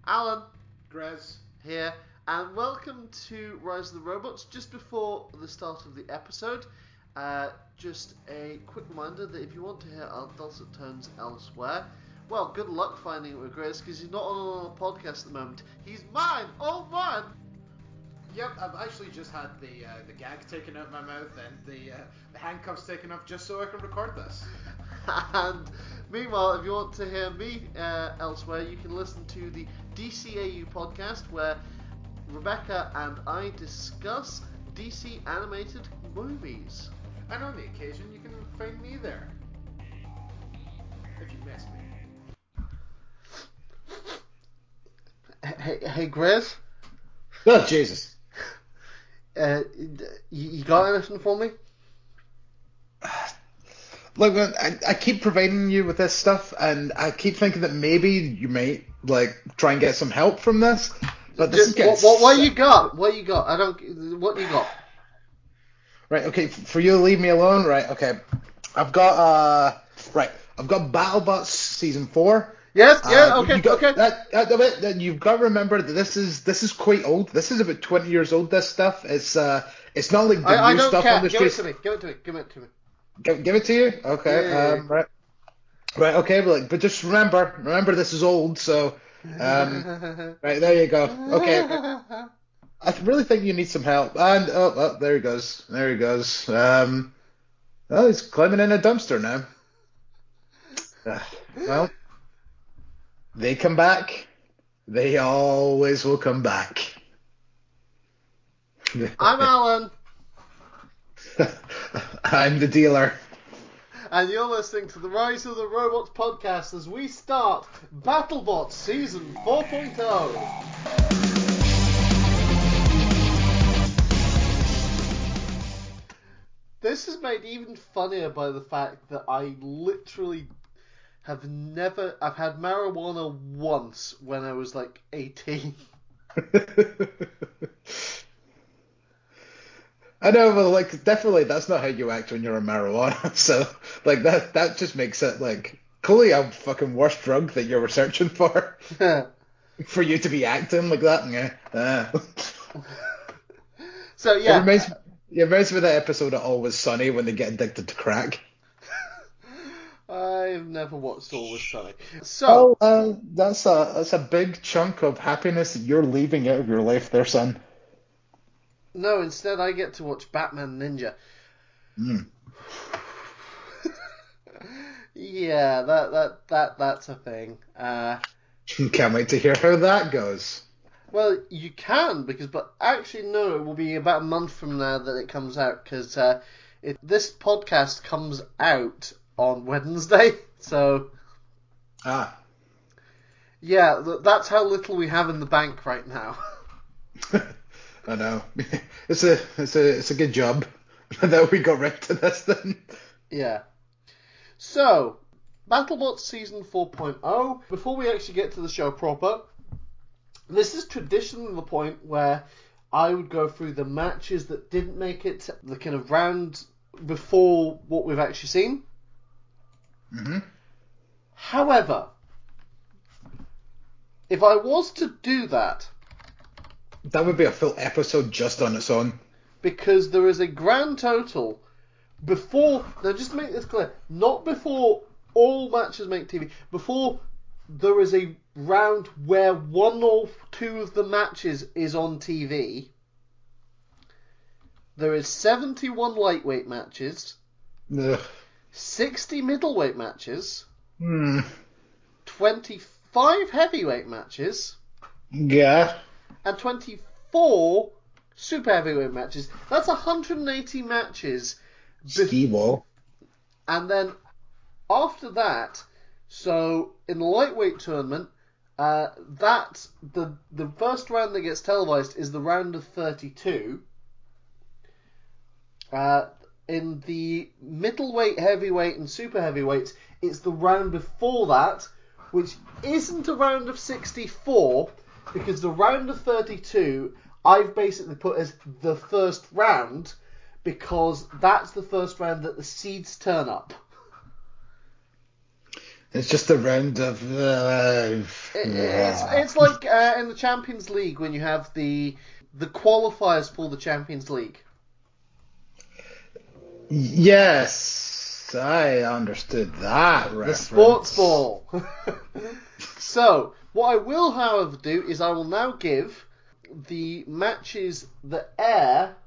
Alan Grez. here, and welcome to Rise of the Robots. Just before the start of the episode, just a quick reminder that if you want to hear our dulcet tones elsewhere, well, good luck finding it with Grez, because he's not on a podcast at the moment. He's mine, all mine! Yep, I've actually just had the gag taken out of my mouth and the handcuffs taken off just so I can record this. And meanwhile, if you want to hear me elsewhere, you can listen to the DCAU podcast, where Rebecca and I discuss DC animated movies. And on the occasion, you can find me there. If you miss me. Hey, Grez? Oh, Jesus. You got anything for me? Look, man, I keep providing you with this stuff, and I keep thinking that maybe you might, try and get some help from this. But this is getting what you got? What you got? What you got? Right, okay, for you to leave me alone, right, okay. I've got BattleBots Season 4. Yes, okay. You've got to remember that this is quite old. This is about 20 years old, this stuff. It's not like the new stuff on the streets. Give it to me. Give it to you? Okay. Yeah. Right, okay, but just remember this is old, so right, there you go. Okay. I really think you need some help. And there he goes. He's climbing in a dumpster now. Well, they come back. They always will come back. I'm Alan. I'm the dealer. And you're listening to the Rise of the Robots podcast as we start BattleBots Season 4.0. This is made even funnier by the fact that I literally I've had marijuana once when I was 18. I know, but definitely that's not how you act when you're on marijuana. So that just makes it clearly a fucking worse drug that you're researching for. For you to be acting like that. Yeah. So yeah. It reminds me of that episode of Always Sunny when they get addicted to crack. I've never watched Always Sunny. So that's a big chunk of happiness that you're leaving out of your life there, son. No, instead I get to watch Batman Ninja. Yeah, that's a thing. Can't wait to hear how that goes. Well, you can, but actually no, it will be about a month from now that it comes out, because this podcast comes out on Wednesday, so... Yeah, that's how little we have in the bank right now. I know. It's a good job that we got right to this then. Yeah. So, BattleBots Season 4.0. Before we actually get to the show proper, this is traditionally the point where I would go through the matches that didn't make it the kind of round before what we've actually seen. Mm-hmm. However, if I was to do that... That would be a full episode just on its own. Because there is a grand total before... Now, just to make this clear, not before all matches make TV. Before there is a round where one or two of the matches is on TV. There is 71 lightweight matches. Ugh. 60 middleweight matches. 25 heavyweight matches. Yeah. And 24 super heavyweight matches. That's 180 matches. Ski-ball. And then after that, so in the lightweight tournament, that the first round that gets televised is the round of 32. In the middleweight, heavyweight, and super heavyweights, it's the round before that, which isn't a round of 64. Because the round of 32, I've basically put as the first round, because that's the first round that the seeds turn up. It's just a round of. It's like in the Champions League when you have the qualifiers for the Champions League. Yes, I understood that reference. The sports ball. So, what I will, however, do is I will now give the matches that air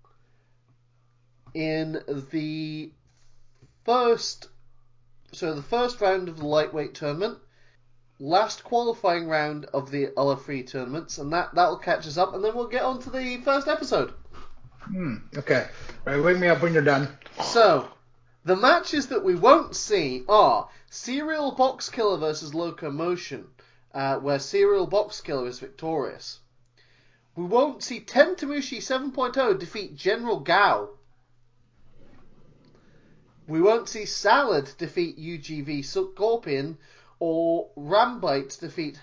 in the first round of the lightweight tournament, last qualifying round of the other three tournaments, and that'll catch us up, and then we'll get on to the first episode. Okay. Right, wake me up when you're done. So, the matches that we won't see are Serial Box Killer versus Locomotion, where Serial Box Killer is victorious. We won't see Tentamushi 7.0 defeat General Gao. We won't see Salad defeat UGV Scorpion, or Rambite defeat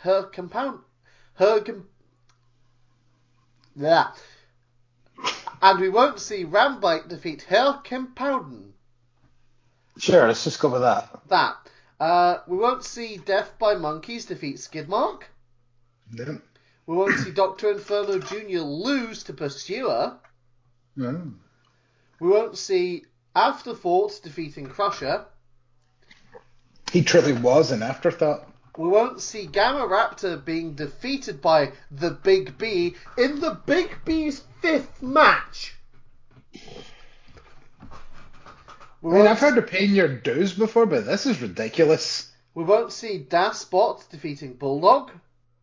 And we won't see Rambite defeat Herr Compouden. Sure, let's just go with that. We won't see Death by Monkeys defeat Skidmark. No. We won't see Dr. Inferno Jr. lose to Pursuer. No. We won't see Afterthought defeating Crusher. He truly was an afterthought. We won't see Gamma Raptor being defeated by the Big B in the Big B's 5th match. I've heard of paying your dues before, but this is ridiculous. We won't see Daspot defeating Bulldog.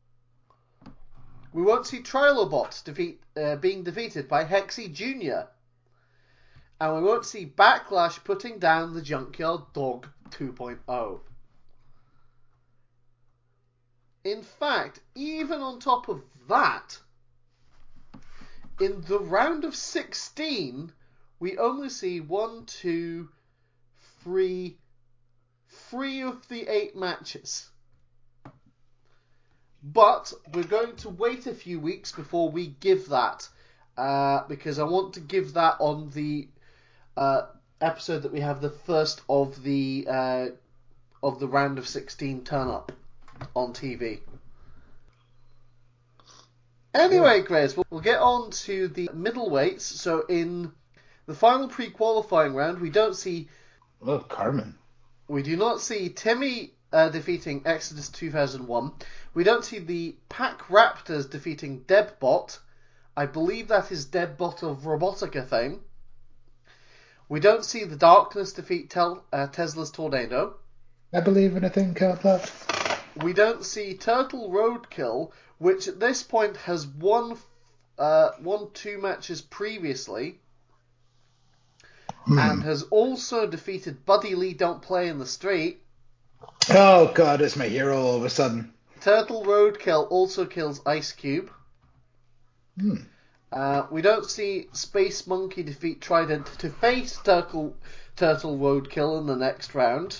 We won't see Trilobot being defeated by Hexy Jr. And we won't see Backlash putting down the Junkyard Dog 2.0. In fact, even on top of that, in the round of 16, we only see 3 of the 8 matches. But we're going to wait a few weeks before we give that, because I want to give that on the episode that we have the first of the round of 16 turn up on TV. Anyway, Grace, we'll get on to the middleweights. So in the final pre-qualifying round, we don't see... Oh, Carmen. We do not see Timmy defeating Exodus 2001. We don't see the Pack Raptors defeating Debbot. I believe that is Debbot of Robotica fame. We don't see the Darkness defeat Tesla's Tornado. I believe in a thing called love. We don't see Turtle Roadkill, which at this point has won 2 matches previously, and has also defeated Buddy Lee Don't Play in the Street. Oh god, it's my hero all of a sudden. Turtle Roadkill also kills Ice Cube. We don't see Space Monkey defeat Trident to face Turtle Roadkill in the next round.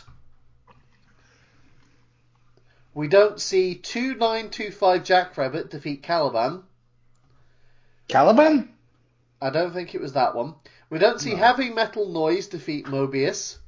We don't see 2925 Jackrabbit defeat Caliban. Caliban? I don't think it was that one. We don't see Heavy Metal Noise defeat Mobius.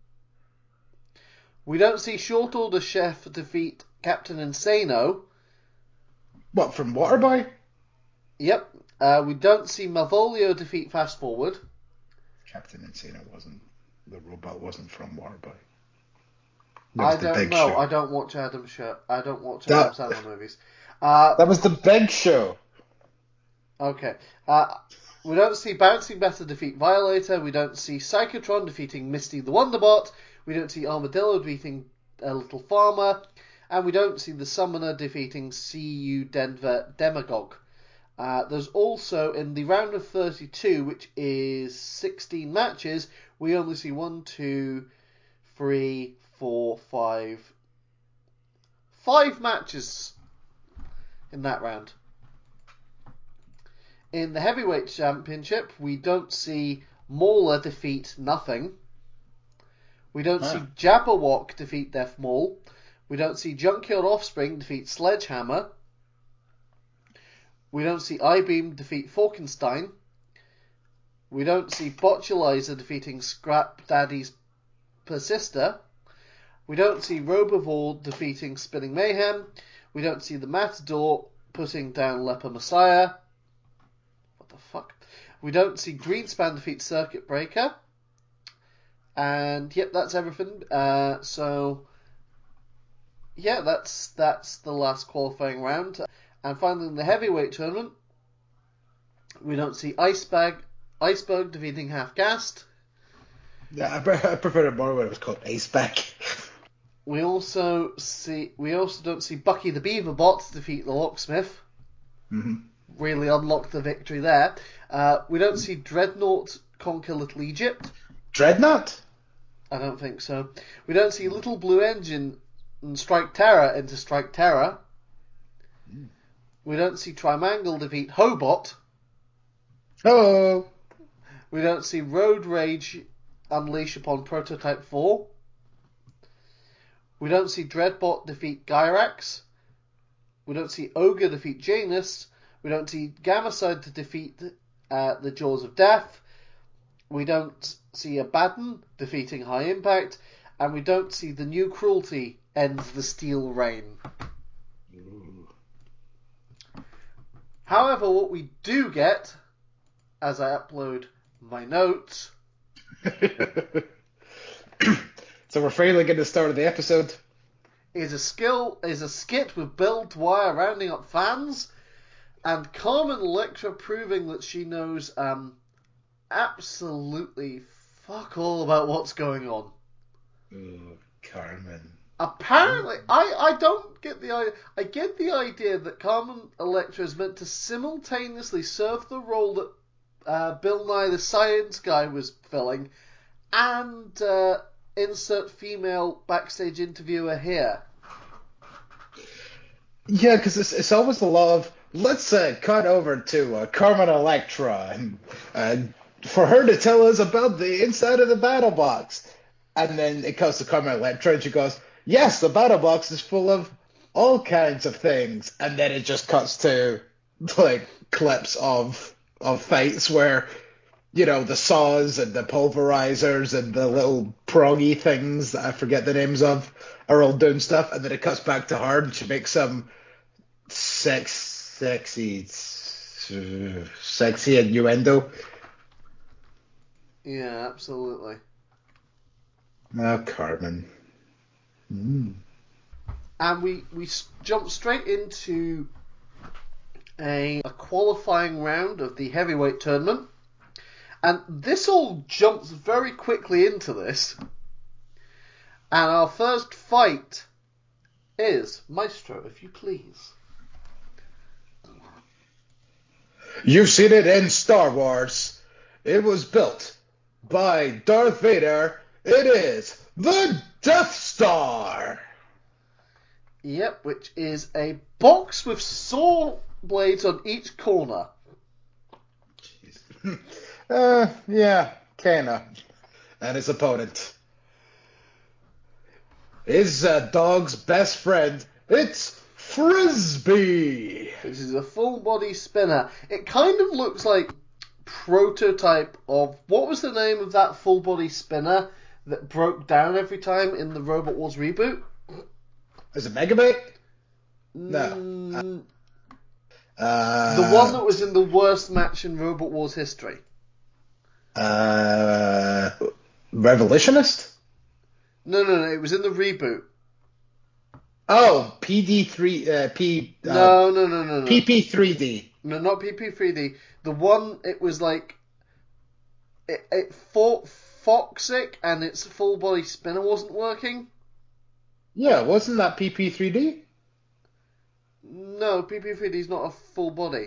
We don't see Short Order Chef defeat Captain Insano. What, from Waterboy? Yep. We don't see Malvolio defeat Fast Forward. Captain Insano wasn't... The robot wasn't from Waterboy. I don't know. Show. I don't watch Adam Sandler movies. That was the Big Show. Okay. We don't see Bouncing Better defeat Violator. We don't see Psychotron defeating Misty the Wonderbot. We don't see Armadillo defeating Little Farmer. And we don't see the Summoner defeating CU Denver Demagogue. There's also, in the round of 32, which is 16 matches, we only see 1, 2, 3, 4, 5 matches in that round. In the Heavyweight Championship, we don't see Mauler defeat Nothing. We don't see Jabberwock defeat Death Maul. We don't see Junkyard Offspring defeat Sledgehammer. We don't see I-Beam defeat Falkenstein. We don't see Botulizer defeating Scrap Daddy's Persister. We don't see Roberval defeating Spinning Mayhem. We don't see the Matador putting down Leper Messiah. What the fuck? We don't see Greenspan defeat Circuit Breaker. And yep, that's everything. So yeah, that's the last qualifying round. And finally, in the heavyweight tournament, we don't see Iceberg defeating Half Gassed. Yeah, I prefer it more when it was called Iceberg. We also don't see Bucky the Beaver Bot defeat the Locksmith. Mm-hmm. Really unlock the victory there. We don't see Dreadnought conquer Little Egypt. Dreadnought? I don't think so. We don't see Little Blue Engine and Strike Terror into Strike Terror. Mm. We don't see Trimangle defeat Hobot. Oh. We don't see Road Rage unleash upon Prototype 4. We don't see Dreadbot defeat Gyrax. We don't see Ogre defeat Janus. We don't see Gamaside to defeat the Jaws of Death. We don't see Abaddon defeating High Impact. And we don't see the New Cruelty ends the Steel Reign. Ooh. However, what we do get, as I upload my notes... So we're finally getting the start of the episode. Is a skit with Bill Dwyer rounding up fans, and Carmen Electra proving that she knows absolutely fuck all about what's going on. Oh, Carmen. Apparently, I don't get the idea. I get the idea that Carmen Electra is meant to simultaneously serve the role that Bill Nye the Science Guy was filling, and insert female backstage interviewer here. Yeah, because it's almost a lot of, let's cut over to Carmen Electra and for her to tell us about the inside of the battle box. And then it comes to Carmen Electra and she goes, yes, the battle box is full of all kinds of things. And then it just cuts to like clips of fights where, you know, the saws and the pulverizers and the little proggy things that I forget the names of are all doing stuff. And then it cuts back to her and she makes some sexy innuendo. Yeah, absolutely. Oh, Carmen. Mm. And we jump straight into a qualifying round of the heavyweight tournament. And this all jumps very quickly into this. And our first fight is Maestro, if you please. You've seen it in Star Wars. It was built by Darth Vader. It is the Death Star. Yep, which is a box with saw blades on each corner. Yeah, kinda. And his opponent. His dog's best friend. It's Frisbee. This is a full body spinner. It kind of looks like prototype of, what was the name of that full body spinner that broke down every time in the Robot Wars reboot? Is it Megabit? No. The The one that was in the worst match in Robot Wars history. Revolutionist? No, it was in the reboot. Oh, PD3, No. PP3D. No, not PP3D. The one, it was like, it fought Foxic and its full body spinner wasn't working. Yeah, wasn't that PP3D? No, PP3D is not a full body.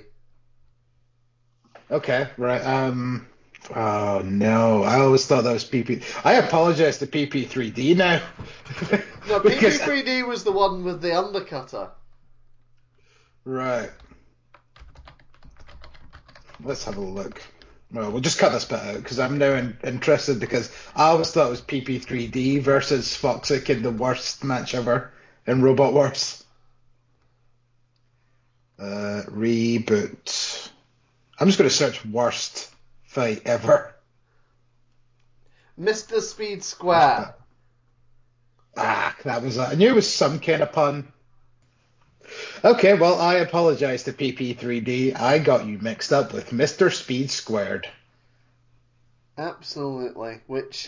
Okay, right. Oh no, I always thought that was PP. I apologize to PP3D now. No, Because- PP3D was the one with the undercutter. Right. Let's have a look. Well, we'll just cut this bit out because I'm now interested because I always thought it was PP3D versus Foxic in the worst match ever in Robot Wars. Reboot. I'm just going to search worst fight ever. Mr. Speed Square. That was. I knew it was some kind of pun. Okay, well, I apologize to PP3D. I got you mixed up with Mr. Speed Squared. Absolutely, which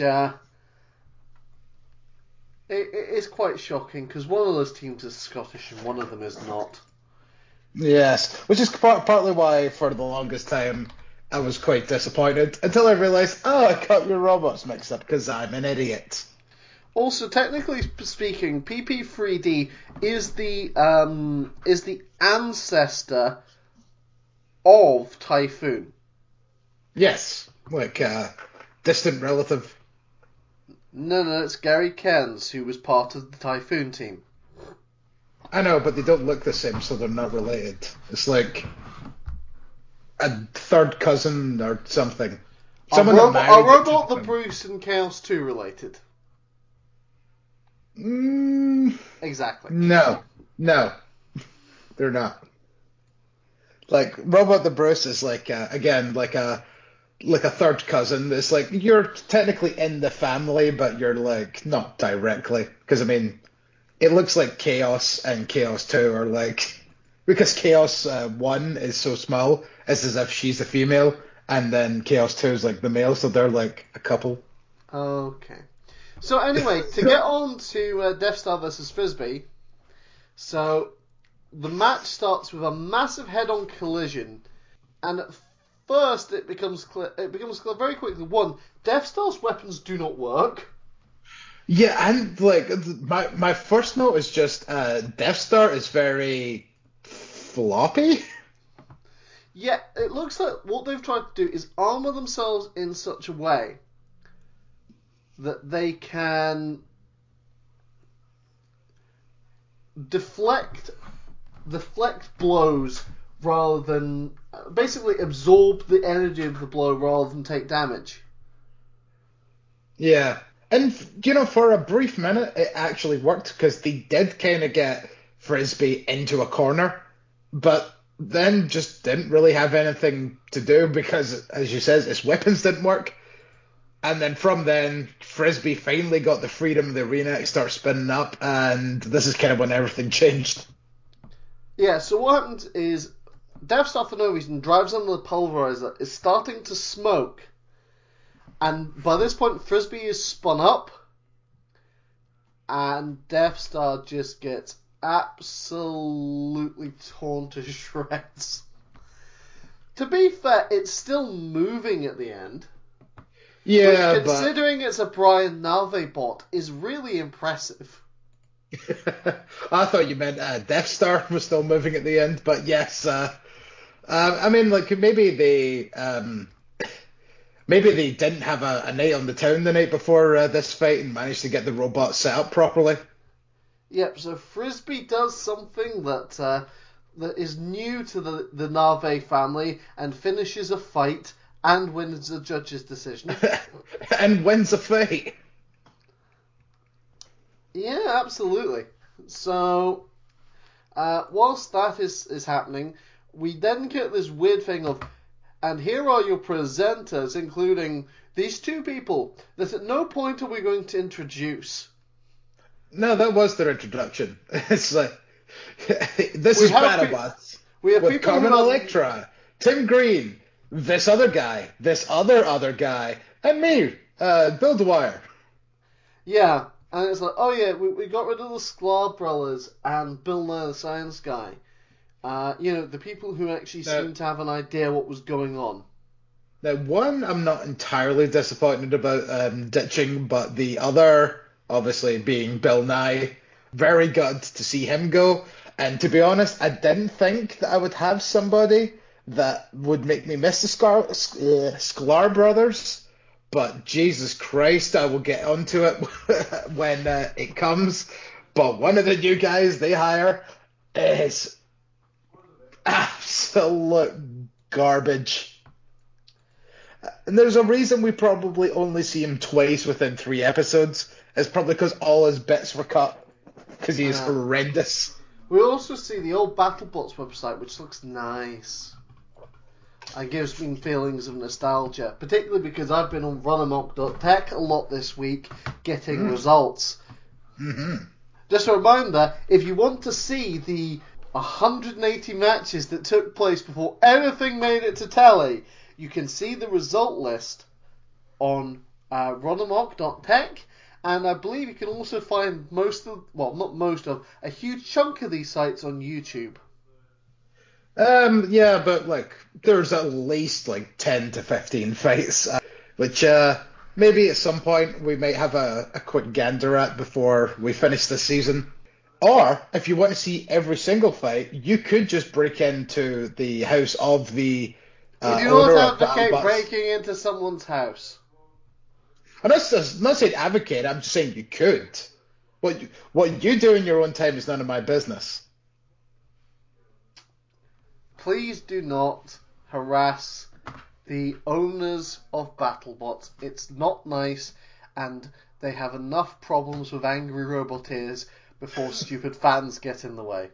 it is quite shocking because one of those teams is Scottish and one of them is not. Yes, which is partly why, for the longest time, I was quite disappointed until I realized, oh, I got your robots mixed up because I'm an idiot. Also, technically speaking, PP3D is the ancestor of Typhoon. Yes, like distant relative. No, it's Gary Cairns, who was part of the Typhoon team. I know, but they don't look the same, so they're not related. It's like a third cousin or something. Are Robot the Bruce and Chaos 2 related? Exactly. No, they're not. Like Robot the Bruce is like again like a third cousin. It's like you're technically in the family, but you're like not directly. Because I mean, it looks like Chaos and Chaos 2 are like because Chaos 1 is so small, it's as if she's the female, and then Chaos 2 is like the male, so they're like a couple. Okay. So anyway, to get on to Death Star versus Frisbee, so the match starts with a massive head-on collision, and at first it becomes clear very quickly. One, Death Star's weapons do not work. Yeah, and like my first note is just Death Star is very floppy. Yeah, it looks like what they've tried to do is armor themselves in such a way that they can deflect blows rather than basically absorb the energy of the blow rather than take damage. Yeah, and for a brief minute it actually worked because they did kind of get Frisbee into a corner, but then just didn't really have anything to do because, as you said, his weapons didn't work. And then from then, Frisbee finally got the freedom of the arena. It starts spinning up, and this is kind of when everything changed. Yeah, so what happens is Death Star, for no reason, drives on the pulverizer, is starting to smoke, and by this point, Frisbee is spun up, and Death Star just gets absolutely torn to shreds. To be fair, it's still moving at the end. Yeah, which, considering it's a Brian Nave bot, is really impressive. I thought you meant Death Star was still moving at the end, but yes. I mean, like maybe they didn't have a night on the town the night before this fight and managed to get the robot set up properly. Yep. So Frisbee does something that is new to the Nave family and finishes a fight and wins the judge's decision. And wins a fight. Yeah, absolutely. So, whilst that is happening, we then get this weird thing of, and here are your presenters, including these two people that at no point are we going to introduce. No, that was their introduction. It's like, this is BattleBots. We have with people Carmen who Electra, Tim Green, this other guy, this other guy, and me, Bill Dwyer. Yeah, and it's like, oh yeah, we got rid of the Sklar brothers and Bill Nye the Science Guy. The people who actually seemed to have an idea what was going on. Now, one I'm not entirely disappointed about ditching, but the other, obviously being Bill Nye, very good to see him go. And to be honest, I didn't think that I would have somebody that would make me miss the Sklar brothers. But Jesus Christ, I will get onto it when it comes. But one of the new guys they hire is absolute garbage. And there's a reason we probably only see him twice within 3 episodes. It's probably because all his bits were cut. Because he is horrendous. We also see the old BattleBots website, which looks nice. And gives me feelings of nostalgia. Particularly because I've been on RunAmok.tech a lot this week, getting results. Mm-hmm. Just a reminder, if you want to see the 180 matches that took place before anything made it to telly, you can see the result list on ronomok.tech, and I believe you can also find a huge chunk of these sites on YouTube. Yeah, but like there's at least like 10 to 15 fights, which maybe at some point we might have a quick gander at before we finish the season. Or if you want to see every single fight, you could just break into the house of the We do owner not of advocate BattleBots. breaking into someone's house. I'm not saying advocate. I'm just saying you could. What you do in your own time is none of my business. Please do not harass the owners of BattleBots. It's not nice, and they have enough problems with angry roboteers before stupid fans get in the way.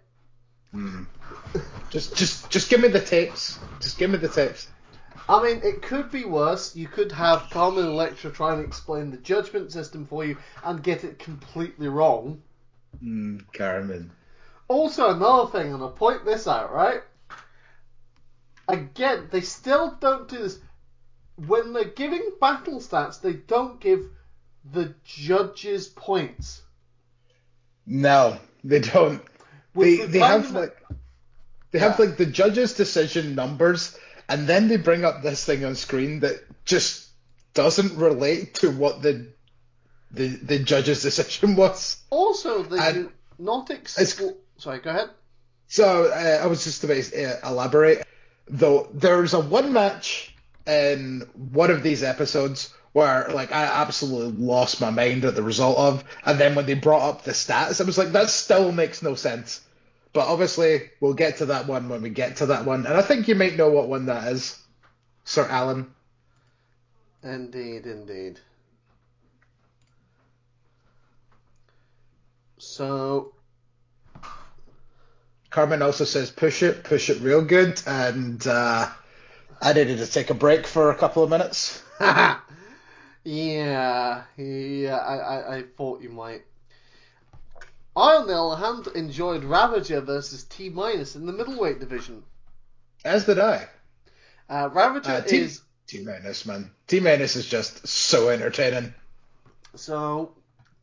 Just give me the tapes. Just give me the tapes. I mean, it could be worse. You could have Carmen Electra try and explain the judgment system for you and get it completely wrong. Carmen. Also, another thing, and I'll point this out, right? Again, they still don't do this. When they're giving battle stats, they don't give the judges points. No, they don't. They have like the judges' decision numbers, and then they bring up this thing on screen that just doesn't relate to what the judge's decision was. Also, they do not Sorry, go ahead. So I was just about to elaborate. Though there's a one match in one of these episodes where like I absolutely lost my mind at the result of, and then when they brought up the stats, I was like, that still makes no sense. But obviously, we'll get to that one when we get to that one, and I think you might know what one that is, Sir Alan. Indeed. So, Carmen also says push it real good, and I needed to take a break for a couple of minutes. yeah, I thought you might. I, on the other hand, enjoyed Ravager versus T-Minus in the middleweight division. As did I. Ravager is... T-Minus, man. T-Minus is just so entertaining. So,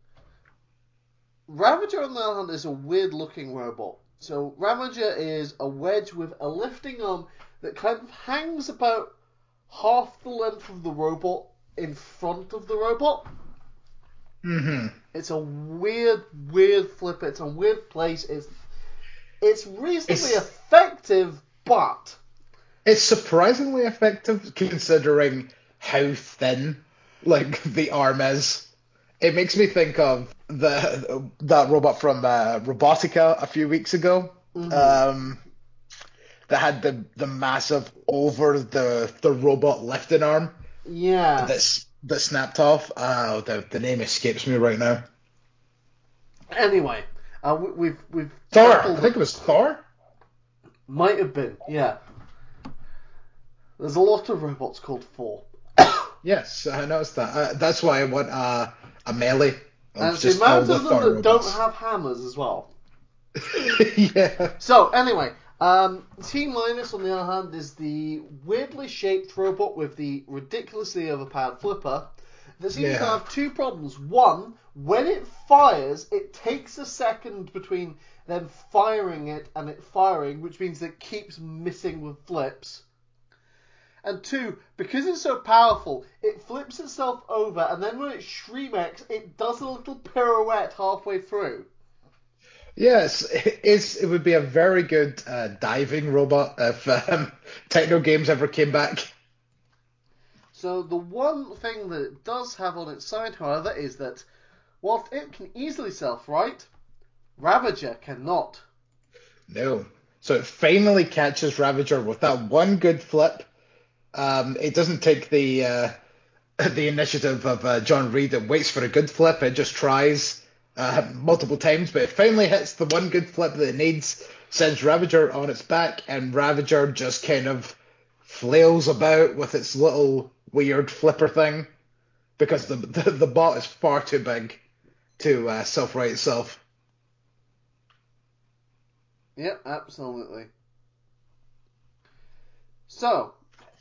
Ravager, on the other hand, is a weird-looking robot. So, Ravager is a wedge with a lifting arm that kind of hangs about half the length of the robot in front of the robot. Mm-hmm. It's a weird flip. It's a weird place. It's reasonably effective, but it's surprisingly effective considering how thin like the arm is. It makes me think of that robot from Robotica a few weeks ago. Mm-hmm. That had the massive over the robot lifting arm. Yeah. That snapped off. Oh, the name escapes me right now. Anyway, we've Thor. I think it was Thor. Might have been. Yeah. There's a lot of robots called Thor. Yes, I noticed that. That's why I want a melee. And the amount of them that don't have hammers as well. Yeah. So anyway, T-Minus on the other hand is the weirdly shaped robot with the ridiculously overpowered flipper that seems to have two problems. One, when it fires, it takes a second between them firing it and it firing, which means it keeps missing with flips. And two, because it's so powerful, it flips itself over, and then when it shrieks, it does a little pirouette halfway through. Yes, it would be a very good diving robot if Techno Games ever came back. So the one thing that it does have on its side, however, is that whilst it can easily self-right, Ravager cannot. No. So it finally catches Ravager with that one good flip. It doesn't take the initiative of John Reed and waits for a good flip. It just tries multiple times, but it finally hits the one good flip that it needs, sends Ravager on its back, and Ravager just kind of flails about with its little weird flipper thing because the bot is far too big. to self-right itself. Yep, absolutely. So,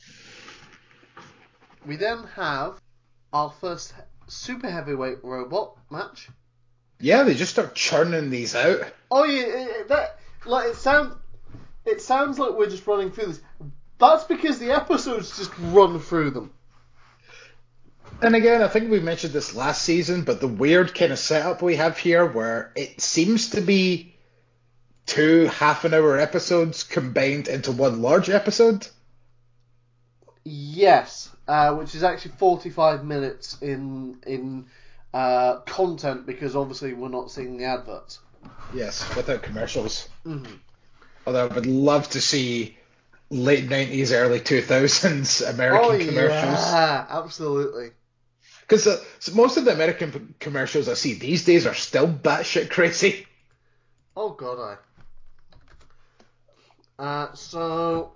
we then have our first super heavyweight robot match. Yeah, they just start churning these out. Oh yeah, it sounds like we're just running through this. That's because the episodes just run through them. And again, I think we mentioned this last season, but the weird kind of setup we have here where it seems to be 2 half-an-hour episodes combined into one large episode. Yes, which is actually 45 minutes in content, because obviously we're not seeing the adverts. Yes, without commercials. Mm-hmm. Although I would love to see late 90s, early 2000s American commercials. Yeah, absolutely. Because so most of the American commercials I see these days are still batshit crazy. Oh god, So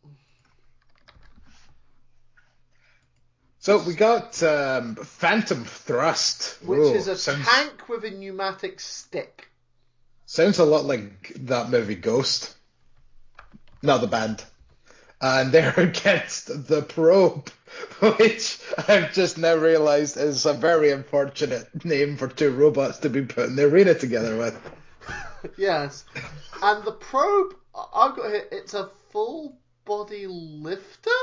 we got Phantom Thrust, which is a tank with a pneumatic stick. Sounds a lot like that movie Ghost. Not the band. And they're against the Probe, which I've just now realised is a very unfortunate name for 2 robots to be put in the arena together with. Yes. And the Probe, I've got here, it's a full body lifter?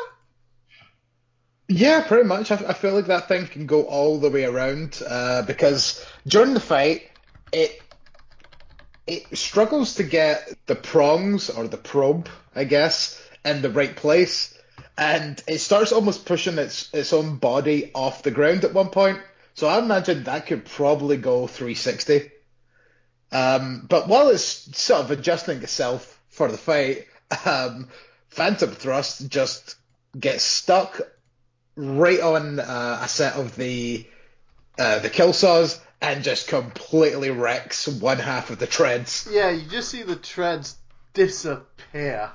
Yeah, pretty much. I feel like that thing can go all the way around because during the fight, it struggles to get the prongs, or the probe, I guess, in the right place. And it starts almost pushing its own body off the ground at one point. So I imagine that could probably go 360. But while it's sort of adjusting itself for the fight, Phantom Thrust just gets stuck right on a set of the kill saws and just completely wrecks one half of the treads. Yeah, you just see the treads disappear.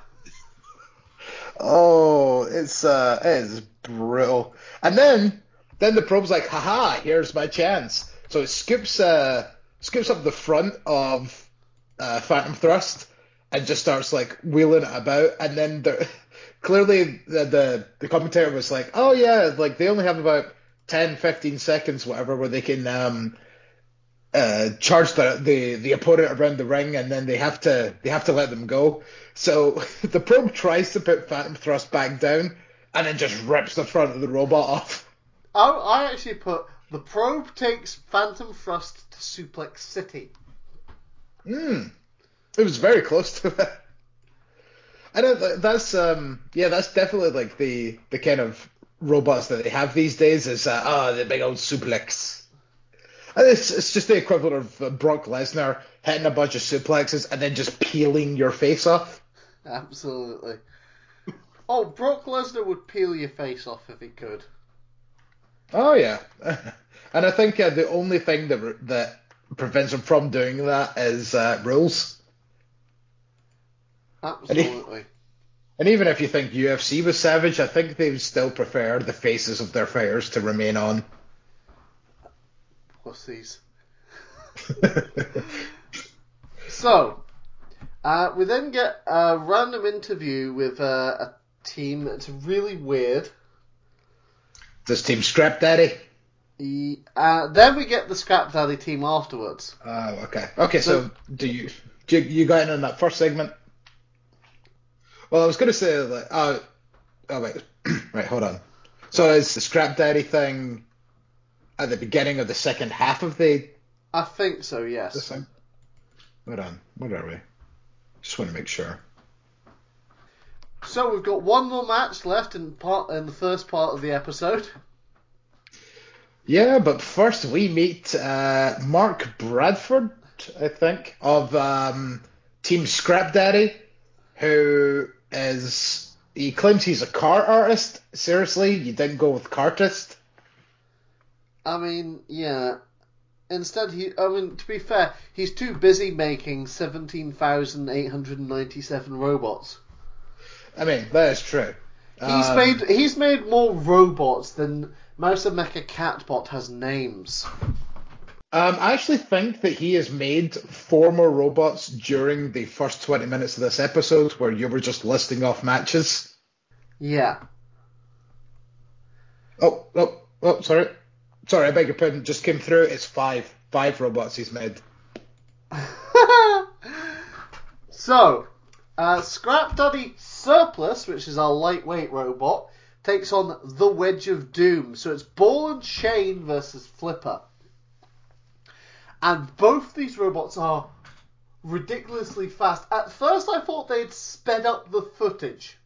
Oh, it is brutal. And then the probe's like, haha, here's my chance. So it scoops up the front of Phantom Thrust and just starts like wheeling it about. And then clearly the commentator was like, oh yeah, like they only have about 10, 15 seconds, whatever, where they can charge the opponent around the ring, and then they have to let them go. So the Probe tries to put Phantom Thrust back down, and then just rips the front of the robot off. I actually put the Probe takes Phantom Thrust to Suplex City. It was very close to it. I know that's definitely like the kind of robots that they have these days is the big old suplex. And it's just the equivalent of Brock Lesnar hitting a bunch of suplexes and then just peeling your face off. Absolutely. Oh, Brock Lesnar would peel your face off if he could. Oh yeah, and I think the only thing that prevents him from doing that is rules. Absolutely. And even if you think UFC was savage, I think they would still prefer the faces of their fighters to remain on. Pussies. So, we then get a random interview with a team that's really weird. This team Scrap Daddy? Then we get the Scrap Daddy team afterwards. Oh, okay. Okay, so do you got in on that first segment? Well, I was going to say, like, wait. Right, hold on. So is the Scrap Daddy thing at the beginning of the second half of the... I think so, yes. This thing? Hold on. What are we? Just want to make sure. So we've got one more match left in the first part of the episode. Yeah, but first we meet Mark Bradford, I think, of Team Scrap Daddy, who he claims he's a car artist. Seriously, you didn't go with cartist? I mean, yeah. Instead, to be fair, he's too busy making 17,897 robots. I mean, that is true. He's made more robots than Mouse and Mecha Catbot has names. I actually think that he has made four more robots during the first 20 minutes of this episode where you were just listing off matches. Yeah. Oh, sorry. Sorry, I beg your pardon. Just came through. It's five. Five robots he's made. So, Scrap Daddy Surplus, which is our lightweight robot, takes on the Wedge of Doom. So it's Ball and Chain versus Flipper. And both these robots are ridiculously fast. At first I thought they'd sped up the footage.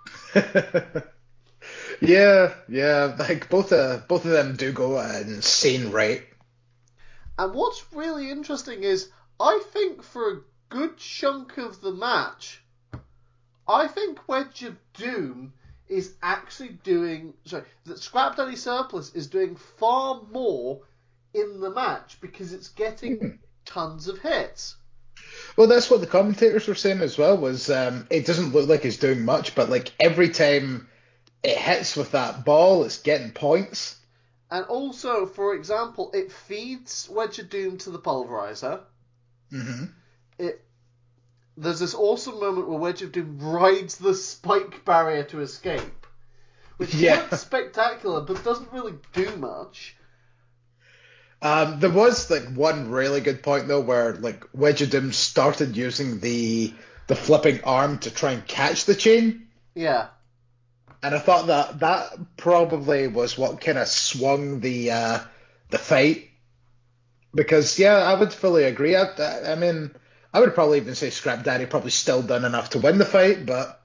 Yeah, like both of them do go at an insane rate. And what's really interesting is, I think for a good chunk of the match, I think Wedge of Doom is actually doing... Sorry, that Scrap Daddy Surplus is doing far more in the match because it's getting tons of hits. Well, that's what the commentators were saying as well, was it doesn't look like it's doing much, but like every time it hits with that ball, it's getting points. And also, for example, it feeds Wedge of Doom to the pulverizer. Mm-hmm. There's this awesome moment where Wedge of Doom rides the spike barrier to escape, which looks spectacular, but doesn't really do much. There was like one really good point though, where like Wedge of Doom started using the flipping arm to try and catch the chain. Yeah. And I thought that probably was what kind of swung the fight. Because I would fully agree. I mean, I would probably even say Scrap Daddy probably still done enough to win the fight, but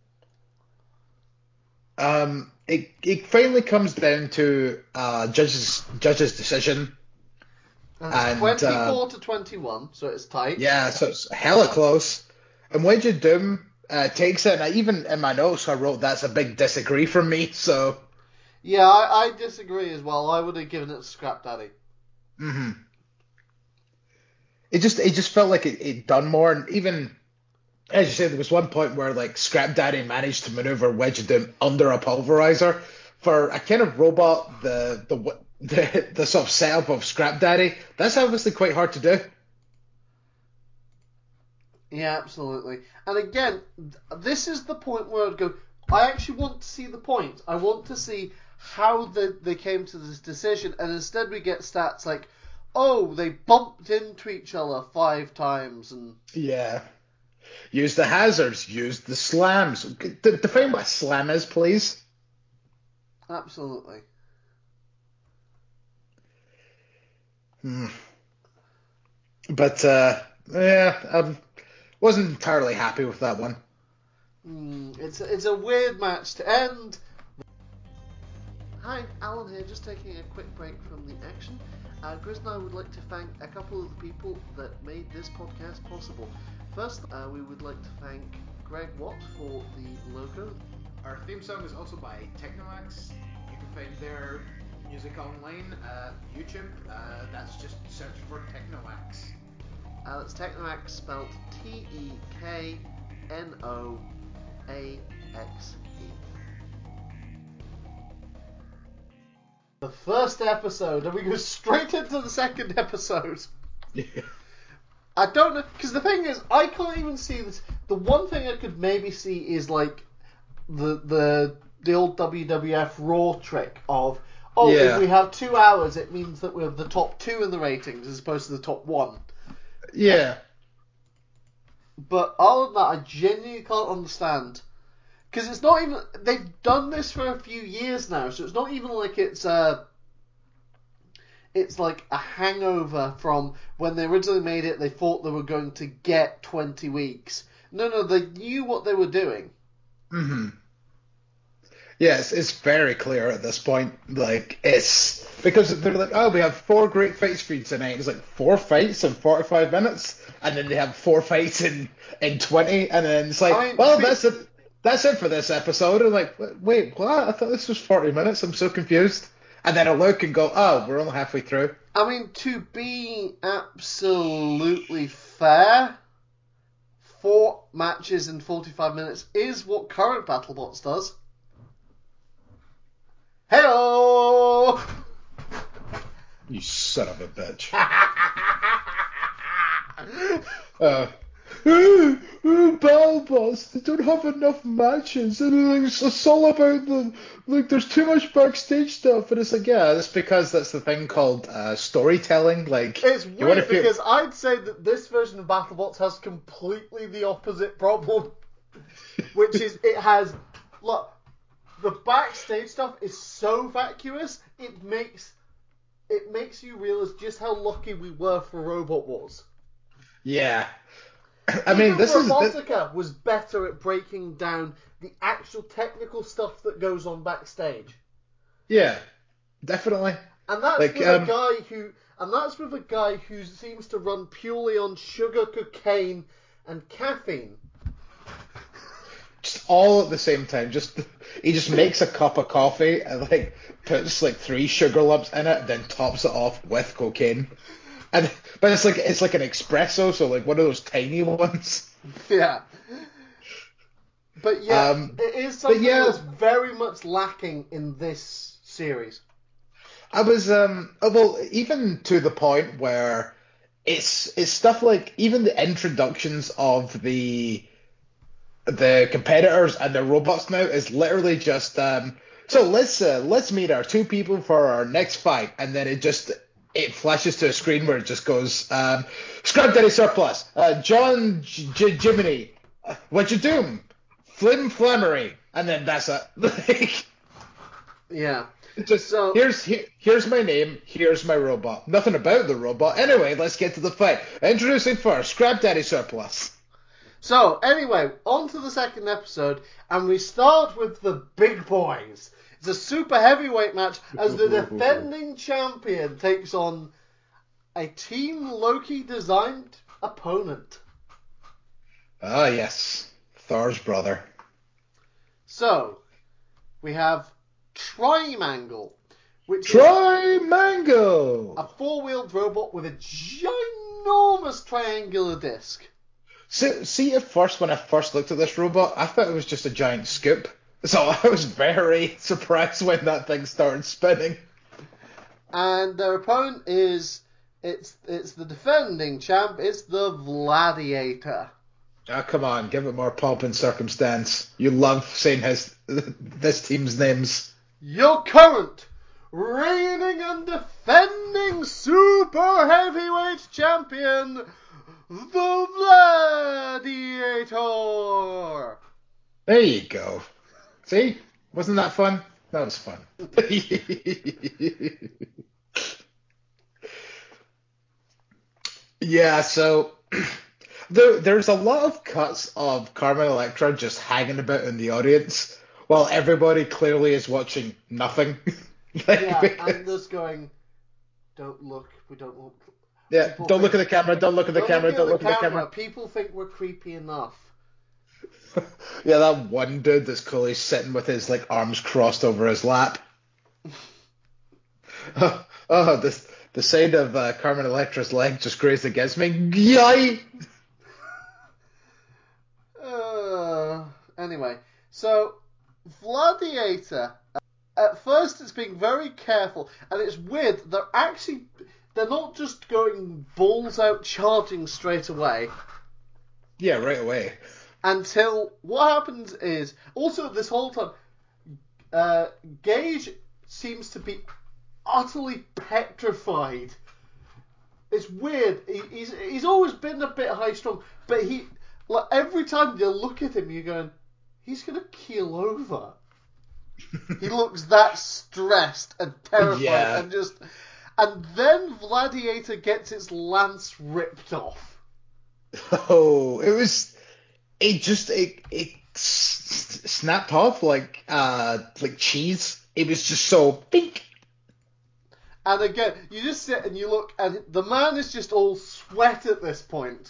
it finally comes down to judge's decision. And it's 24 to 21, so it's tight. Yeah, so it's hella close. And Wedge of Doom takes it, and even in my notes I wrote that's a big disagree from me. So yeah, I disagree as well. I would have given it to Scrap Daddy. Mm-hmm. It just felt like it done more, and even as you said, there was one point where like Scrap Daddy managed to maneuver Wedge of Doom under a pulverizer. For a kind of robot, the sort of setup of Scrap Daddy, that's obviously quite hard to do. Yeah, absolutely. And again, this is the point where I'd go, I actually want to see the point. I want to see how they came to this decision, and instead we get stats like, oh, they bumped into each other 5 times, and... Yeah. Use the hazards, use the slams. Define what a slam is, please. Absolutely. But, I wasn't entirely happy with that one. It's a weird match to end. Hi, Alan here, just taking a quick break from the action. Grizz and I would like to thank a couple of the people that made this podcast possible. First, we would like to thank Greg Watt for the logo. Our theme song is also by Technomax. You can find their music online at YouTube. That's just search for Technomax. That's Technomax spelled Teknoaxe. The first episode, and we go straight into the second episode. Yeah. I don't know, because the thing is, I can't even see this. The one thing I could maybe see is like the old WWF Raw trick of, if we have 2 hours, it means that we're the top 2 in the ratings as opposed to the top 1. Yeah. But other than that, I genuinely can't understand. Because it's not even... They've done this for a few years now, so it's not even like it's like a hangover from when they originally made it, they thought they were going to get 20 weeks. No, they knew what they were doing. Mm-hmm. Yes, it's very clear at this point. Like, it's... Because they're like, we have 4 great fights for you tonight. It's like 4 fights in 45 minutes, and then they have 4 fights in 20, and then it's like, that's it for this episode. And like, wait, what? I thought this was 40 minutes. I'm so confused. And then I look and go, we're only halfway through. I mean, to be absolutely fair, 4 matches in 45 minutes is what current BattleBots does. Hey-oh! You son of a bitch. BattleBots, they don't have enough matches, and it's all about there's too much backstage stuff, and it's like, yeah, that's because that's the thing called storytelling. Like, it's you want weird to feel. because I'd say that this version of BattleBots has completely the opposite problem, which is it has, look, the backstage stuff is so vacuous, it makes you realize just how lucky we were for Robot Wars. Yeah. I mean, Robotica was better at breaking down the actual technical stuff that goes on backstage. Yeah, definitely. And that's like, with a guy who seems to run purely on sugar, cocaine, and caffeine. Just all at the same time. He just makes a cup of coffee and like puts like 3 sugar lumps in it, then tops it off with cocaine. But it's like an espresso, so like one of those tiny ones. Yeah. But yeah, it is something that's very much lacking in this series. I was well, even to the point where it's stuff like even the introductions of the competitors and their robots now is literally just so let's meet our 2 people for our next fight, and then it flashes to a screen where it just goes Scrap Daddy Surplus, John Jiminy, what'd you do? Flim Flammery, and then that's it. Yeah. Just so, here's my name, here's my robot. Nothing about the robot. Anyway, let's get to the fight. Introducing first, Scrap Daddy Surplus. So, anyway, on to the second episode, and we start with the big boys. It's a super heavyweight match as the defending champion takes on a Team Loki designed opponent. Ah, yes. Thor's brother. So, we have Trimangle, which is a 4-wheeled robot with a ginormous triangular disc. See, at first, when I first looked at this robot, I thought it was just a giant scoop. So I was very surprised when that thing started spinning. And their opponent is, it's the defending champ, it's the Gladiator. Ah, come on, give it more pomp and circumstance. You love saying this team's names. Your current, reigning and defending super heavyweight champion, the Gladiator. There you go. See? Wasn't that fun? That was fun. Yeah, so there's a lot of cuts of Carmen Electra just hanging about in the audience while everybody clearly is watching nothing. And just going, don't look, we don't want... Yeah, don't look at the camera, don't look at the camera, don't look at the camera. People think we're creepy enough. Yeah, that one dude that's clearly sitting with his like arms crossed over his lap. The side of Carmen Electra's leg just grazed against me. Yay! Anyway, so Gladiator. At first, it's being very careful, and it's weird. They're not just going balls out charging straight away. Yeah, right away. Until what happens is also this whole time, Gage seems to be utterly petrified. It's weird. He's always been a bit high strung, but every time you look at him, you're going, he's gonna keel over. He looks that stressed and terrified, and then Gladiator gets its lance ripped off. Oh, it snapped off like cheese. It was just so pink. And again, you just sit and you look, and the man is just all sweat at this point.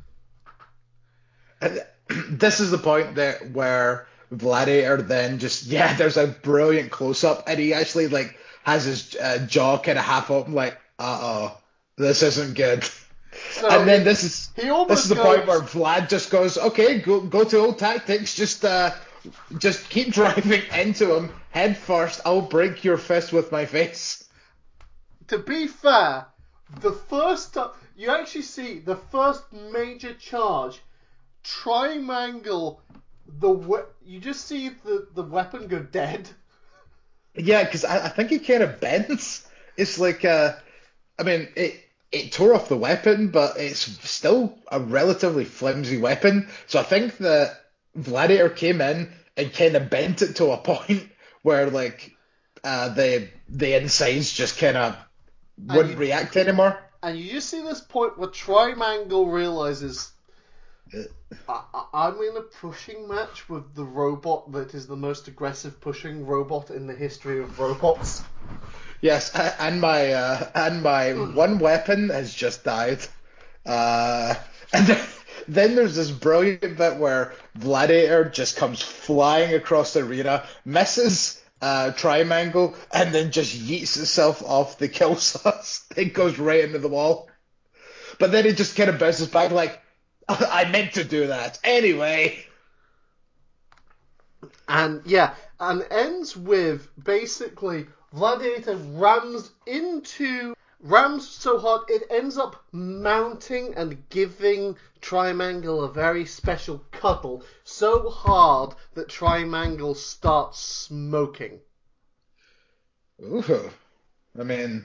And this is the point where Gladiator then there's a brilliant close up, and he actually like has his jaw kind of half open, like, this isn't good. So and then this is the point where Vlad just goes, okay, go to old tactics, just keep driving into him head first. I'll break your fist with my face. to be fair, the first you actually see the first major charge, Trimangle, you just see the weapon go dead. Yeah, because I think it kind of bends. It's like, I mean, it tore off the weapon, but it's still a relatively flimsy weapon. So I think that Gladiator came in and kind of bent it to a point where like the insides just kind of wouldn't react anymore. And you just see this point where Trimangle realizes I'm in a pushing match with the robot that is the most aggressive pushing robot in the history of robots. Yes, and my one weapon has just died. And then there's this brilliant bit where Gladiator just comes flying across the arena, misses Trimangle, and then just yeets itself off the kill sauce. It goes right into the wall. But then it just kind of bounces back like, I meant to do that. Anyway. And ends with basically Gladiator rams so hard it ends up mounting and giving Trimangle a very special cuddle so hard that Trimangle starts smoking. Ooh. I mean,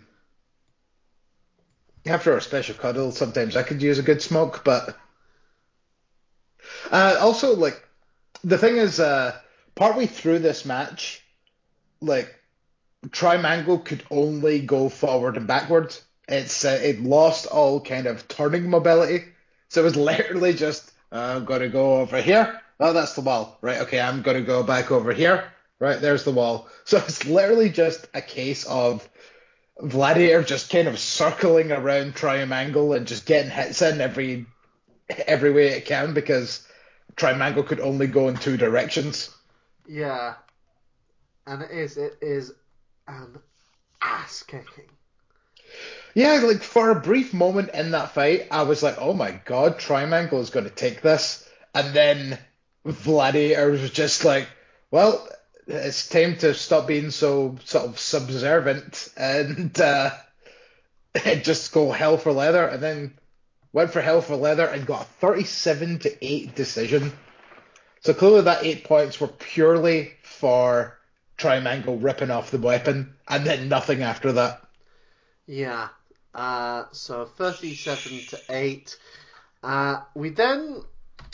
after a special cuddle, sometimes I could use a good smoke, but also, like, the thing is, partway through this match, like, Trimangle could only go forward and backwards. It lost all kind of turning mobility, so it was literally just I'm gonna go over here. Oh, that's the wall, right? Okay, I'm gonna go back over here. Right, there's the wall. So it's literally just a case of Gladiator just kind of circling around Trimangle and just getting hits in every way it can because Trimangle could only go in two directions. Yeah, and it is an ass kicking. Yeah, like for a brief moment in that fight, I was like, "Oh my God, Trimangle is going to take this," and then Gladiator was just like, "Well, it's time to stop being so sort of subservient and just go hell for leather," and then went for hell for leather and got a 37-8 decision. So clearly that 8 points were purely for Trimangle ripping off the weapon, and then nothing after that. Yeah. So 37-8. We then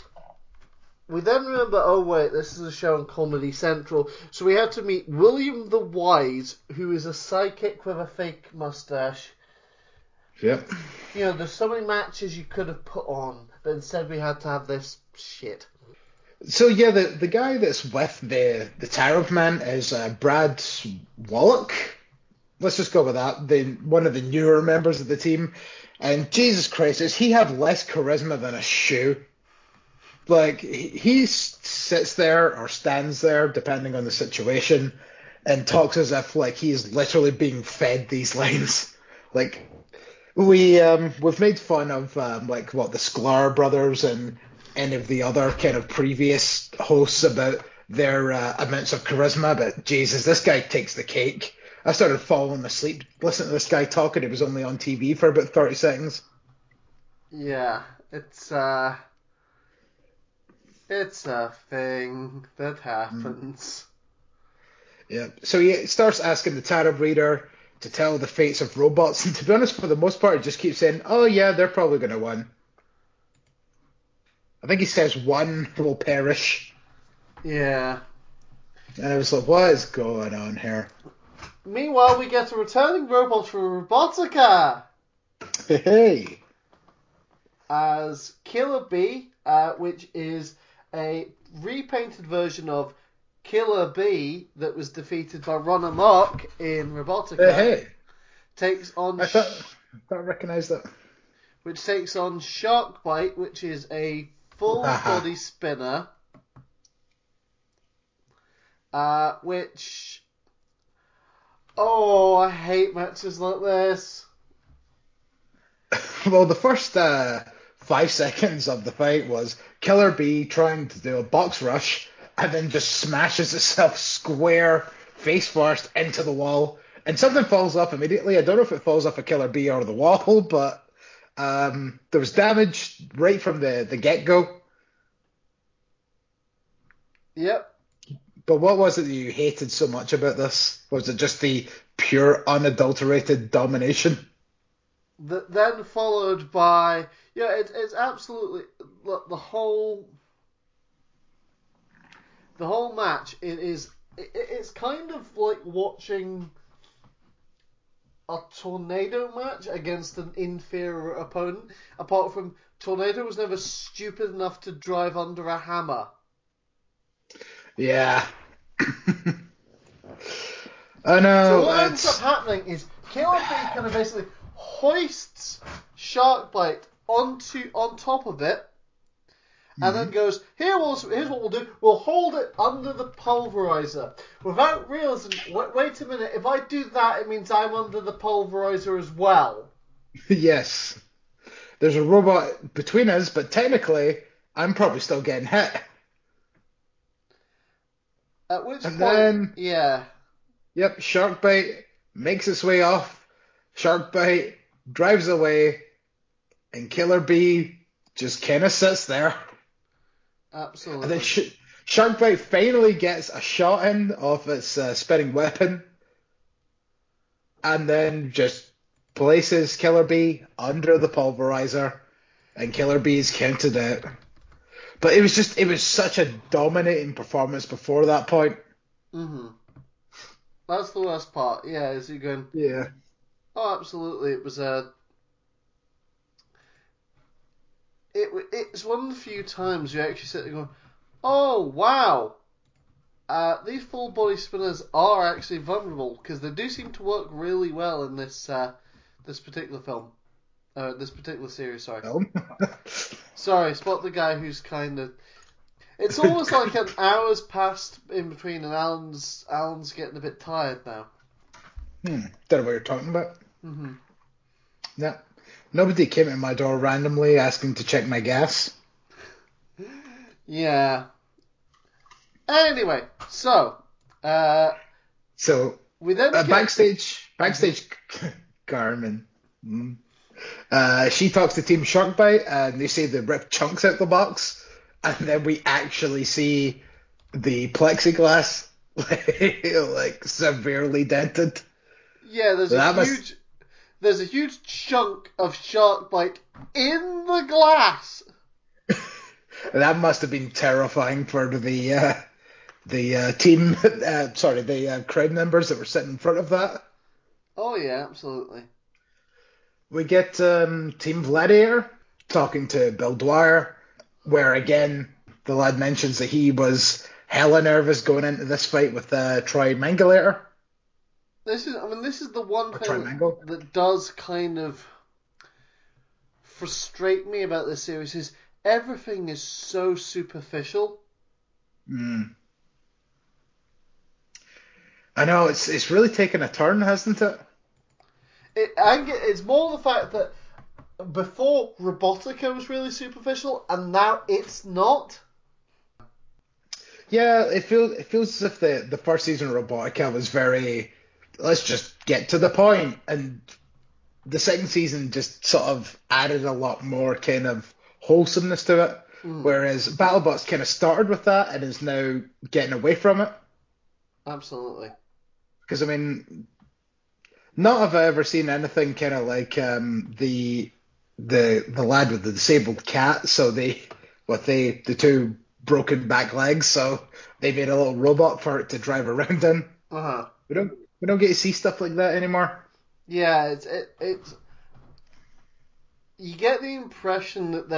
remember, oh wait, this is a show on Comedy Central. So we had to meet William the Wise, who is a psychic with a fake mustache. Yep. You know, there's so many matches you could have put on, but instead we had to have this shit. So yeah, the guy that's with the Tariff Man is Brad Wallach. Let's just go with that. One of the newer members of the team. And Jesus Christ, does he have less charisma than a shoe? Like, he sits there or stands there, depending on the situation, and talks as if like he's literally being fed these lines. Like, we've made fun of like what the Sklar brothers and any of the other kind of previous hosts about their amounts of charisma, but Jesus, this guy takes the cake. I started falling asleep listening to this guy talk, and it was only on TV for about 30 seconds. Yeah, it's a thing that happens. Yeah. So he starts asking the tarot reader to tell the fates of robots, and to be honest, for the most part, he just keeps saying, "Oh yeah, they're probably going to win." I think he says one will perish. Yeah. And I was like, what is going on here? Meanwhile, we get a returning robot from Robotica Hey. as Killer Bee, which is a repainted version of Killer Bee that was defeated by Ron Amok in Robotica. Hey. Takes on. I thought I recognized that. Which takes on Sharkbite, which is a full body spinner. Which. Oh, I hate matches like this. Well, the first 5 seconds of the fight was Killer Bee trying to do a box rush and then just smashes itself square face first into the wall and something falls off immediately. I don't know if it falls off a Killer Bee or the wall, but there was damage right from the get-go. Yep. But what was it that you hated so much about this? Was it just the pure, unadulterated domination? Then followed by it's absolutely the whole match. It's kind of like watching a Tornado match against an inferior opponent. Apart from Tornado was never stupid enough to drive under a hammer. Yeah. I know. So what ends up happening is Killer Bee kind of basically hoists Sharkbite on top of it, and then goes, here's what we'll do. We'll hold it under the pulverizer without realizing. Wait a minute. If I do that, it means I'm under the pulverizer as well. Yes. There's a robot between us, but technically, I'm probably still getting hit. At which And point, then, yeah. Yep, Sharkbite makes its way off. Sharkbite drives away, and Killer Bee just kind of sits there. Absolutely. And then Sharkbite finally gets a shot in of its spinning weapon, and then just places Killer Bee under the pulverizer, and Killer Bee is counted out. But it was such a dominating performance before that point. Mm-hmm. That's the worst part. Yeah, is you going? Yeah. Oh, absolutely. It was It's one of the few times you actually sit there going, oh wow, these full body spinners are actually vulnerable, because they do seem to work really well in this particular film, this particular series. Sorry. Sorry, spot the guy who's kind of. It's almost like an hour's passed in between, and Alan's getting a bit tired now. Don't know what you're talking about. Mm-hmm. No. Nobody came to my door randomly asking to check my gas. Yeah. Anyway, so we then backstage, Carmen. She talks to Team Sharkbite, and they say they rip chunks out the box, and then we actually see the plexiglass like severely dented. Yeah, there's a huge chunk of Sharkbite in the glass. That must have been terrifying for the team, the crowd members that were sitting in front of that. Oh yeah, absolutely. We get Team Gladiator talking to Bill Dwyer, where again the lad mentions that he was hella nervous going into this fight with Troy Mangalator. This is the one thing Trimangle. that does kind of frustrate me about this series is everything is so superficial. I know it's really taken a turn, hasn't it? It's more the fact that before Robotica was really superficial, and now it's not. Yeah, it feels as if the first season of Robotica was very, let's just get to the point, and the second season just sort of added a lot more kind of wholesomeness to it, whereas BattleBots kind of started with that and is now getting away from it. Absolutely. Because I mean, not have I ever seen anything kind of like the lad with the disabled cat. So the two broken back legs. So they made a little robot for it to drive around in. We don't get to see stuff like that anymore. Yeah, it's you get the impression that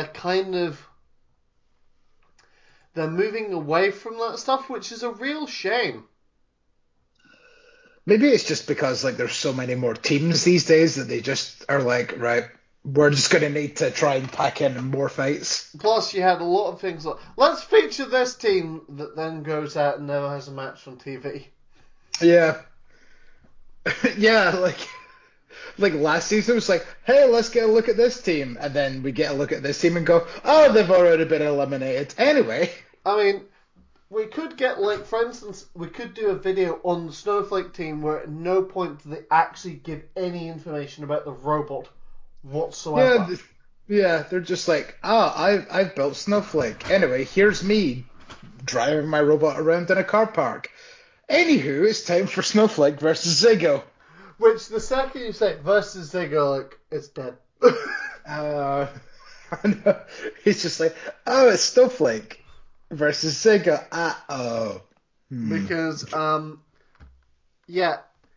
they're moving away from that stuff, which is a real shame. Maybe it's just because like there's so many more teams these days that they just are like, right, we're just going to need to try and pack in more fights. Plus, you had a lot of things like, let's feature this team that then goes out and never has a match on TV. Yeah. Yeah, like last season it was like, hey, let's get a look at this team. And then we get a look at this team and go, oh, they've already been eliminated. Anyway. I mean, we could get, like, for instance, we could do a video on the Snowflake team where at no point do they actually give any information about the robot whatsoever. Yeah, they're just like, I've built Snowflake. Anyway, here's me driving my robot around in a car park. Anywho, it's time for Snowflake versus Ziggo. Which, the second you say versus Ziggo, like, it's dead. I know. He's just like, oh, it's Snowflake versus Ziggo. Uh-oh. Because, yeah.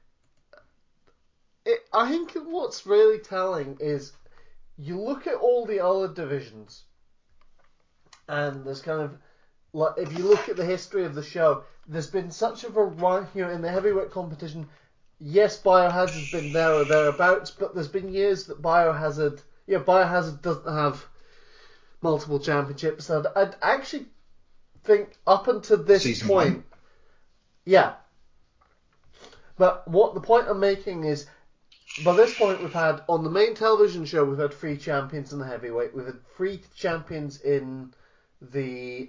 I think what's really telling is you look at all the other divisions, and there's kind of, like, if you look at the history of the show, there's been such a variety, in the heavyweight competition. Yes, Biohazard's been there or thereabouts, but there's been years that Biohazard doesn't have multiple championships. And I'd actually think up until this Season point, 1. yeah. But what the point I'm making is, by this point we've had, on the main television show, we've had 3 champions in the heavyweight, we've had 3 champions in the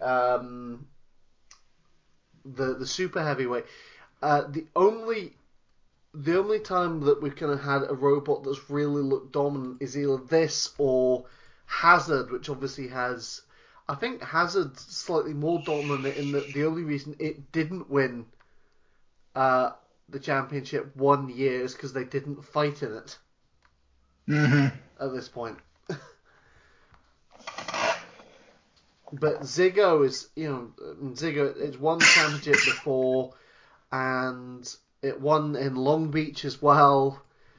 super heavyweight. The only time that we've kind of had a robot that's really looked dominant is either this or Hazard, which obviously has... I think Hazard's slightly more dominant in that the only reason it didn't win the championship 1 year is because they didn't fight in it. At this point. But Ziggo is, it's won the championship before, and it won in Long Beach as well.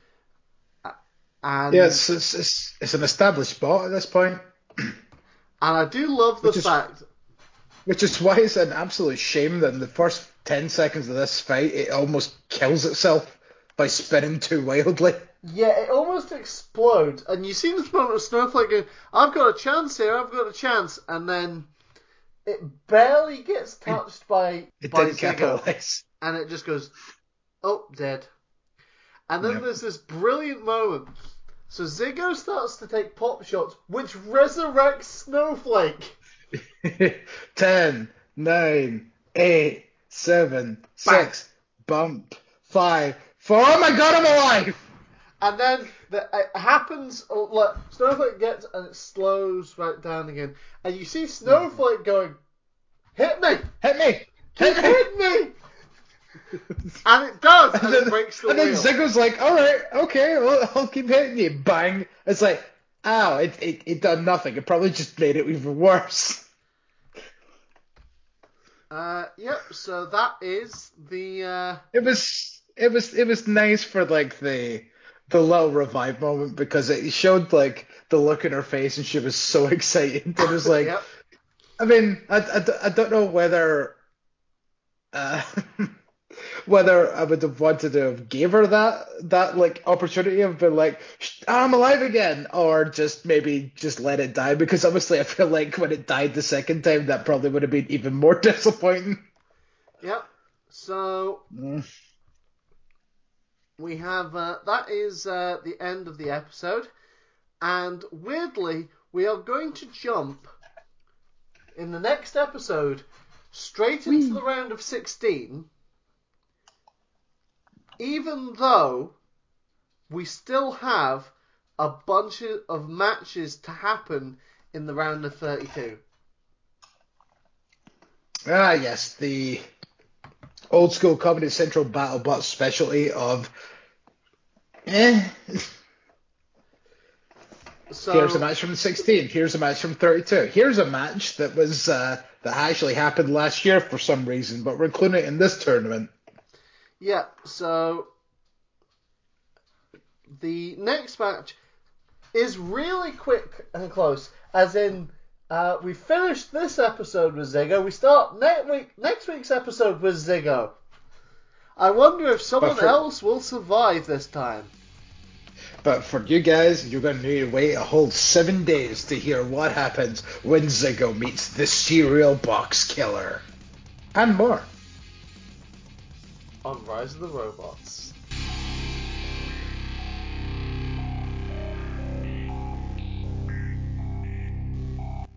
And yeah, it's an established spot at this point. And I do love the fact... Which is why it's an absolute shame that in the first 10 seconds of this fight, it almost kills itself by spinning too wildly. Yeah, it almost explodes. And you see this moment of Snowflake going, I've got a chance here, I've got a chance. And then it barely gets touched by Ziggo. And it just goes, oh, dead. And then there's this brilliant moment. So Ziggo starts to take pop shots, which resurrects Snowflake. 10, 9, 8, 7, 6, bump, 5, 4. Oh my god, I'm alive! And then it happens, like, Snowflake gets, and it slows right down again. And you see Snowflake going, hit me! Hit me! Hit me! And it does, and it breaks the wheel. And then Ziggo's like, alright, okay, well, I'll keep hitting you. Bang! It's like, ow, it done nothing. It probably just made it even worse. Yep, so that is the... It was nice for, like, the little revive moment, because it showed, like, the look in her face and she was so excited. It was like, yep. I mean, I don't know whether whether I would have wanted to have gave her that like opportunity of being like, I'm alive again, or just maybe just let it die, because obviously I feel like when it died the second time, that probably would have been even more disappointing. Yep. So we have that is the end of the episode, and weirdly we are going to jump in the next episode straight into the round of 16, even though we still have a bunch of matches to happen in the round of 32. Ah, yes, the old school Comedy Central Battle Bot specialty of So, here's a match from 16, here's a match from 32, here's a match that was that actually happened last year for some reason, but we're including it in this tournament. Yeah, so the next match is really quick and close, as in we finished this episode with Ziggo, we start next week's episode with Ziggo. I wonder if someone else will survive this time. But for you guys, you're going to need to wait a whole 7 days to hear what happens when Ziggo meets the Cereal Box Killer. And more. On Rise of the Robots.